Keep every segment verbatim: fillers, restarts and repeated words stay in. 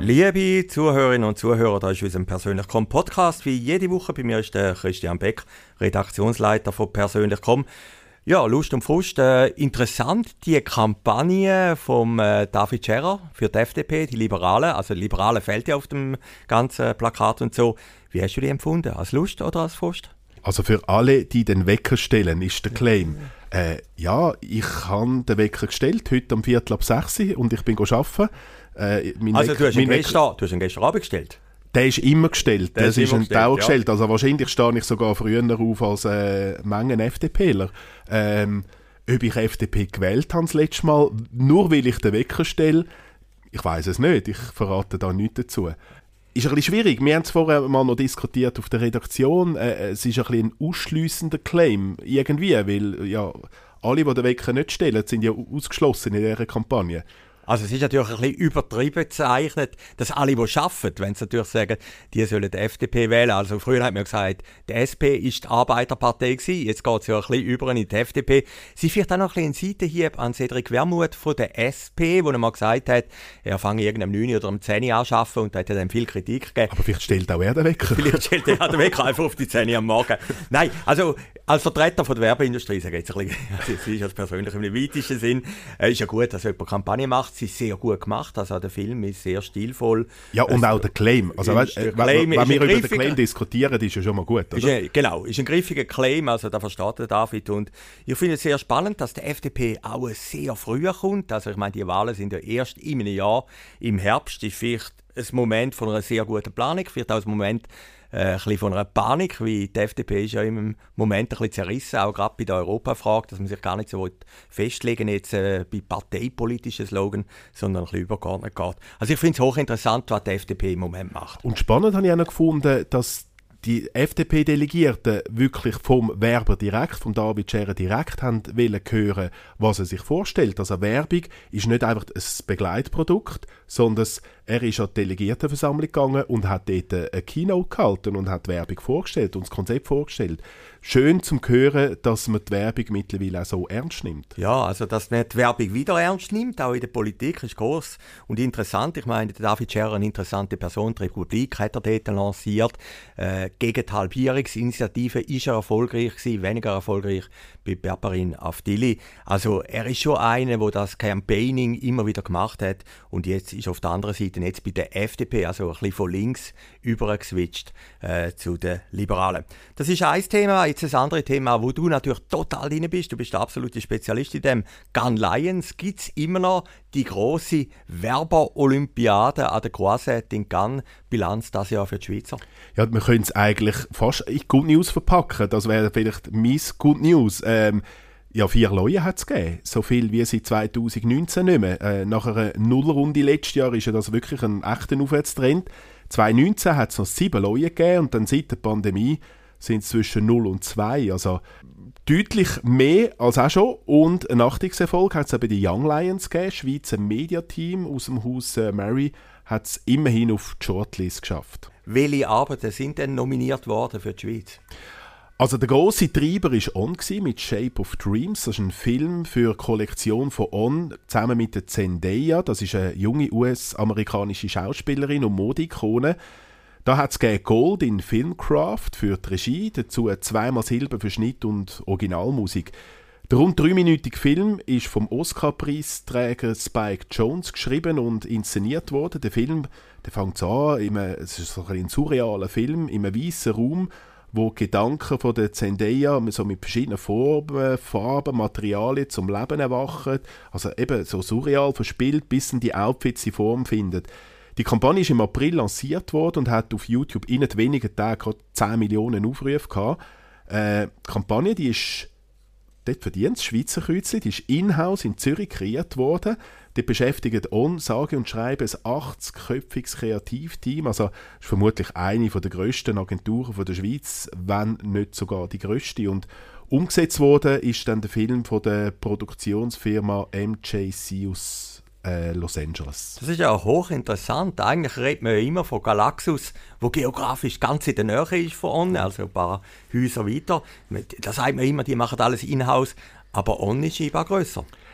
Liebe Zuhörerinnen und Zuhörer, da ist unser Persönlich komm Podcast. Wie jede Woche bei mir ist der Christian Beck, Redaktionsleiter von Persönlich komm. Ja, Lust und Frust. Äh, interessant, die Kampagne von äh, David Scherer für die F D P, die Liberalen. Also die Liberalen fehlt ja auf dem ganzen Plakat und so. Wie hast du die empfunden? Als Lust oder als Frust? Also für alle, die den Wecker stellen, ist der Claim. Äh, ja, ich habe den Wecker gestellt, heute um Viertel ab sechs und ich bin arbeiten. Äh, also Wecker, du hast, ihn Wecker, gestern, du hast ihn gestern Abend gestellt? Der ist immer gestellt. Der das ist ist, immer ein gestellt, Dauer ja. gestellt. Also wahrscheinlich stehe ich sogar früher auf als äh, Mengen FDPler. Ähm, ob ich F D P gewählt habe das letzte Mal, nur weil ich den Wecker stelle, ich weiß es nicht. Ich verrate da nichts dazu. Ist ein bisschen schwierig. Wir haben es vorher mal noch diskutiert auf der Redaktion. Äh, es ist ein bisschen ein ausschliessender Claim irgendwie, weil ja, alle, die den Wecker nicht stellen, sind ja ausgeschlossen in dieser Kampagne. Also es ist natürlich ein bisschen übertrieben gezeichnet, dass alle, die arbeiten, wenn sie natürlich sagen, die sollen die F D P wählen. Also früher hat man gesagt, die S P ist die Arbeiterpartei gewesen, jetzt geht es ja ein bisschen über in die F D P. Sie vielleicht auch noch ein bisschen einen Seitenhieb an Cedric Wermuth von der S P, wo er mal gesagt hat, er fange irgendwann um neun oder um zehn Uhr an zu arbeiten und da hat er dann viel Kritik gegeben. Aber vielleicht stellt auch er den Wecker. Vielleicht stellt er den Wecker einfach auf die zehn Uhr am Morgen. Nein, also als Vertreter von der Werbeindustrie sage ich jetzt ein bisschen, also es ist als persönlich im weitesten Sinn, äh, ist ja gut, dass jemand Kampagne macht. Sie ist sehr gut gemacht, also der Film ist sehr stilvoll. Ja, und also, auch der Claim. Also, weißt, der äh, Claim wenn wir über den griffiger, Claim diskutieren, ist ja schon mal gut, oder? Ist ein, genau, ist ein griffiger Claim, also da versteht der David. Und ich finde es sehr spannend, dass der F D P auch sehr früh kommt. Also ich meine, die Wahlen sind ja erst in einem Jahr. Im Herbst ist vielleicht ein Moment von einer sehr guten Planung, vielleicht auch ein Moment Äh, ein bisschen von einer Panik, weil die F D P ist ja im Moment ein bisschen zerrissen, auch gerade bei der Europafrage, dass man sich gar nicht so festlegen jetzt äh, bei parteipolitischen Slogan, sondern ein bisschen übergeordnet geht. Also ich finde es hochinteressant, was die F D P im Moment macht. Und spannend habe ich auch noch gefunden, dass die F D P-Delegierten wirklich vom Werber direkt, vom David Scherer direkt haben wollen hören, was er sich vorstellt. Also Werbung ist nicht einfach ein Begleitprodukt, sondern er ist an die Delegiertenversammlung gegangen und hat dort eine Keynote gehalten und hat die Werbung vorgestellt und das Konzept vorgestellt. Schön zum Hören, dass man die Werbung mittlerweile auch so ernst nimmt. Ja, also dass man die Werbung wieder ernst nimmt, auch in der Politik, ist groß und interessant. Ich meine, der David Scherer, eine interessante Person, die Republik hat er dort lanciert. Äh, gegen die Halbierungsinitiative ist er erfolgreich gewesen, weniger erfolgreich bei Berberin Avdili. Also er ist schon einer, der das Campaigning immer wieder gemacht hat und jetzt ist auf der anderen Seite jetzt bei der F D P, also ein bisschen von links übergeswitcht äh, zu den Liberalen. Das ist ein Thema. Jetzt ein anderes Thema, wo du natürlich total drin bist. Du bist der absolute Spezialist in dem. Gun Lions gibt es immer noch die grosse Werber-Olympiade an der Croisette in Cannes. Bilanz das Jahr für die Schweizer. Ja, wir können es eigentlich fast in Good News verpacken. Das wäre vielleicht meine Good News. Ähm, ja, vier Leute hat es gegeben. So viel wie seit zwanzig neunzehn nicht mehr. Äh, nach einer Nullrunde letztes Jahr ist ja das wirklich ein echter Aufwärtstrend. zwanzig neunzehn hat es noch sieben Leute gegeben und dann seit der Pandemie sind es zwischen null und zwei. Also deutlich mehr als auch schon. Und einen Achtungserfolg hat es auch bei den Young Lions gegeben. Schweizer Mediateam aus dem Haus äh, Mary hat es immerhin auf die Shortlist geschafft. Welche Arbeiten sind denn nominiert worden für die Schweiz? Also der grosse Treiber war On mit «Shape of Dreams». Das ist ein Film für die Kollektion von On zusammen mit der Zendaya. Das ist eine junge U S-amerikanische Schauspielerin und Modeikone. Da hat es Gold in Filmcraft für die Regie, dazu zweimal Silber für Schnitt und Originalmusik. Der rund dreiminütige Film ist vom Oscar-Preisträger Spike Jonze geschrieben und inszeniert worden. Der Film der fängt an, in einem, es ist so ein surrealer Film, in einem weißen Raum, wo die Gedanken von der Zendaya so mit verschiedenen Formen, Farben, Materialien zum Leben erwachen. Also eben so surreal verspielt, bis dann die Outfits die Form finden. Die Kampagne ist im April lanciert worden und hat auf YouTube in wenigen Tagen zehn Millionen Aufrufe gehabt. Äh, die Kampagne, die ist, dort verdient das Schweizer Kreuzchen, die ist in-house in Zürich kreiert worden. Dort beschäftigt On, sage und schreibe ein achtzig-köpfiges Kreativteam. Also ist vermutlich eine der grössten Agenturen der Schweiz, wenn nicht sogar die grösste. Und umgesetzt worden ist dann der Film von der Produktionsfirma M J C aus Äh, Los Angeles. Das ist ja auch hochinteressant. Eigentlich redet man ja immer von Galaxus, wo geografisch ganz in der Nähe ist von On, also ein paar Häuser weiter. Da sagt man immer, die machen alles in-house, aber On ist scheinbar grösser.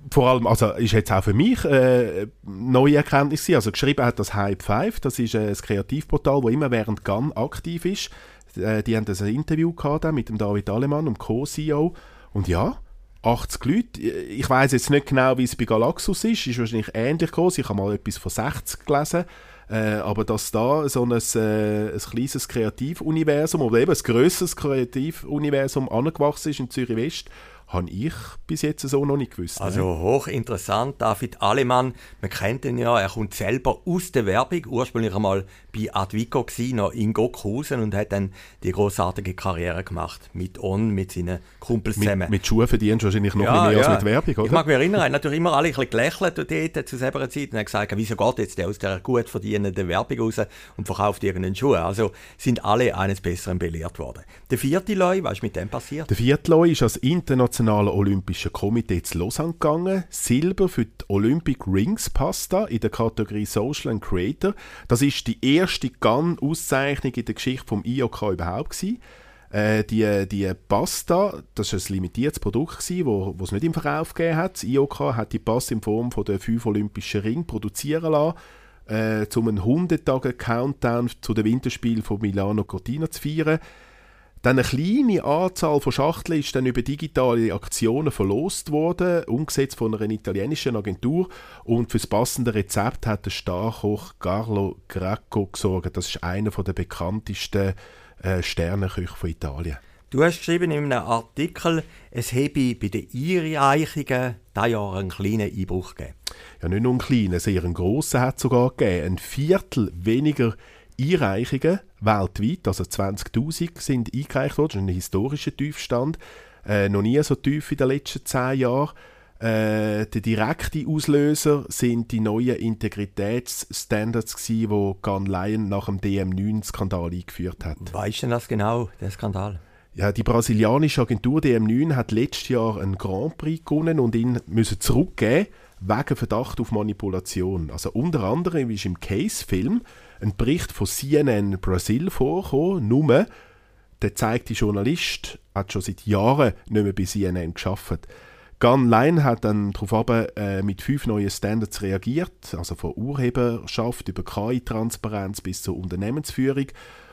vor allem, also ist jetzt auch für mich äh, neue Erkenntnis gewesen. Also geschrieben hat das Hype fünf, das ist äh, ein Kreativportal, das immer während Gun aktiv ist. Äh, die haben das ein Interview gehabt mit dem David Alemann, dem Co-C E O. Und ja, achtzig Leute. Ich weiss jetzt nicht genau, wie es bei Galaxus ist. Ist wahrscheinlich ähnlich groß. Ich habe mal etwas von sechzig gelesen. Äh, aber dass da so ein, äh, ein kleines Kreativuniversum oder eben ein grösseres Kreativuniversum angewachsen ist in Zürich West, habe ich bis jetzt so noch nicht gewusst. Also ne? Hochinteressant, David Alemann, man kennt ihn ja, er kommt selber aus der Werbung, ursprünglich einmal bei Advico gsi, noch in Gockhausen und hat dann die grossartige Karriere gemacht, mit On, mit seinen Kumpels zusammen. Mit, mit Schuhen verdienst du wahrscheinlich noch ja, mehr ja. als mit Werbung, oder? Ich mag mich erinnern, er hat natürlich immer alle ein bisschen gelächelt dort zu selber Zeit und hat gesagt, wieso geht jetzt der aus der gut verdienenden Werbung raus und verkauft irgendeinen Schuh. Also sind alle eines Besseren belehrt worden. Der vierte Leu, was ist mit dem passiert? Der vierte Leu ist als internationale Olympische Komitee zu Lausanne gegangen. Silber für die Olympic Rings Pasta in der Kategorie Social and Creator. Das ist die erste Gun-Auszeichnung in der Geschichte vom I O K überhaupt gewesen. Äh, die, die Pasta, das war ein limitiertes Produkt, das wo, wo es nicht im Verkauf gegeben hat. Das I O K hat die Pasta in Form von der fünf Olympischen Ringe produzieren lassen, äh, um einen hundert-Tage-Countdown zu den Winterspielen von Milano Cortina zu feiern. Dann eine kleine Anzahl von Schachteln ist dann über digitale Aktionen verlost worden, umgesetzt von einer italienischen Agentur. Und für das passende Rezept hat der Starkoch Carlo Gracco gesorgt. Das ist einer der bekanntesten äh, Sternenköche von Italien. Du hast geschrieben in einem Artikel, es habe bei den Einreichungen dieses Jahr einen kleinen Einbruch gegeben. Ja, nicht nur einen kleinen, sehr einen grossen hat es sogar gegeben. Ein Viertel weniger Einreichungen weltweit, also zwanzigtausend sind eingereicht worden, das ist ein historischer Tiefstand, äh, noch nie so tief in den letzten zehn Jahren. Äh, der direkte Auslöser sind die neuen Integritätsstandards gewesen, die Gun Lion nach dem D M neun Skandal eingeführt hat. Weißt du denn das genau, der Skandal? Ja, die brasilianische Agentur D M neun hat letztes Jahr einen Grand Prix gewonnen und ihn müssen zurückgeben wegen Verdacht auf Manipulation. Also unter anderem ist im Case-Film ein Bericht von C N N Brasil vorgekommen, nur der zeigte Journalist hat schon seit Jahren nicht mehr bei C N N gearbeitet. Gun Lion hat dann darauf äh, mit fünf neuen Standards reagiert, also von Urheberschaft über K I-Transparenz bis zur Unternehmensführung.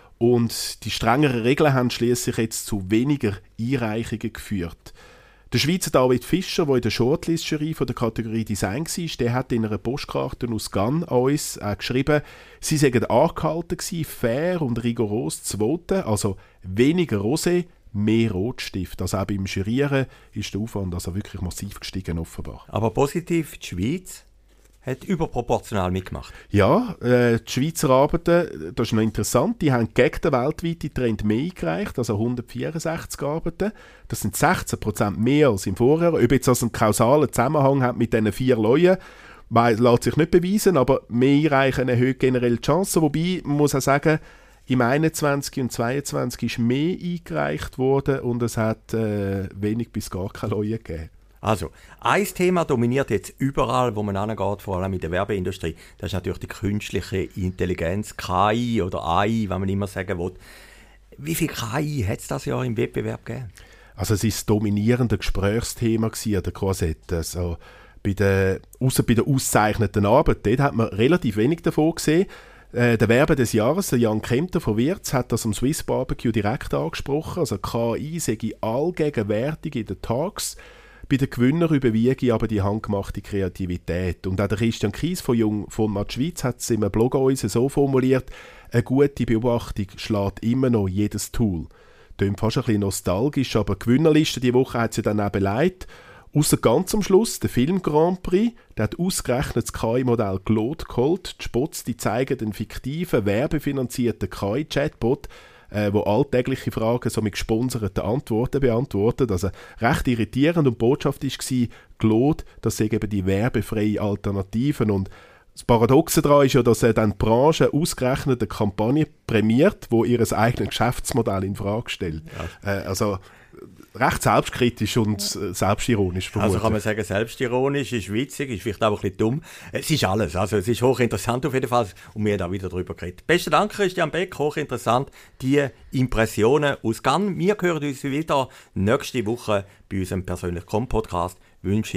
Und die strengeren Regeln haben schließlich jetzt zu weniger Einreichungen geführt. Der Schweizer David Fischer, der in der Shortlist-Jury von der Kategorie Design war, der hat in einer Postkarte aus Gun an uns äh, geschrieben, sie seien angehalten gewesen, fair und rigoros zu voten, also weniger Rosé, mehr Rotstift. Also auch beim Jurieren ist der Aufwand also wirklich massiv gestiegen offenbar. Aber positiv, die Schweiz hat überproportional mitgemacht. Ja, äh, die Schweizer Arbeiten, das ist noch interessant, die haben gegen den weltweiten Trend mehr eingereicht, also hundertvierundsechzig Arbeiten. Das sind sechzehn Prozent mehr als im Vorjahr. Ob jetzt das einen kausalen Zusammenhang hat mit diesen vier Leuten, lässt sich nicht beweisen, aber mehr einreichen erhöht generell die Chancen. Wobei, man muss auch sagen, im einundzwanzig und zweiundzwanzig ist mehr eingereicht worden und es hat äh, wenig bis gar keine Leute gegeben. Also, ein Thema dominiert jetzt überall, wo man hingeht, vor allem in der Werbeindustrie. Das ist natürlich die künstliche Intelligenz, K I oder A I, wenn man immer sagen will. Wie viel K I hat es das Jahr im Wettbewerb gegeben? Also es war das dominierende Gesprächsthema an der Croisette. Also bei der, ausser bei der ausgezeichneten Arbeit, dort hat man relativ wenig davon gesehen. Äh, der Werber des Jahres, der Jan Kempter von Wirz, hat das am Swiss Barbecue direkt angesprochen. Also K I sei allgegenwärtig in den Talks. Bei den Gewinnern überwiege aber die handgemachte Kreativität. Und auch der Christian Kies von Jung von Mat Schweiz hat es in einem Blog uns so formuliert, eine gute Beobachtung schlägt immer noch jedes Tool. Klingt fast ein bisschen nostalgisch, aber die Gewinnerliste diese Woche hat sie dann auch beleidigt. Ausser ganz am Schluss, der Film Grand Prix, der hat ausgerechnet das K I-Modell Claude geholt. Die Spots die zeigen den fiktiven, werbefinanzierten K I-Chatbot, äh, wo alltägliche Fragen so mit gesponserten Antworten beantwortet. Also recht irritierend und die Botschaft war, Claude, das sind eben die werbefreien Alternativen. Und das Paradoxe daran ist ja, dass er dann die Branche ausgerechnet eine Kampagne prämiert, die ihr eigenes Geschäftsmodell in Frage stellt. Ja. Äh, also recht selbstkritisch und selbstironisch. Vermutlich. Also kann man sagen, selbstironisch, ist witzig, ist vielleicht auch ein bisschen dumm. Es ist alles. Also es ist hochinteressant auf jeden Fall und wir haben auch wieder darüber geredet. Besten Dank, Christian Beck, hochinteressant, die Impressionen aus Gun. Wir hören uns wieder nächste Woche bei unserem persönlichen Com-Podcast. Ich wünsche Ihnen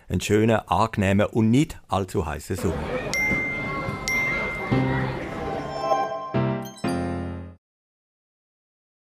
einen schönen, angenehmen und nicht allzu heißen Sommer.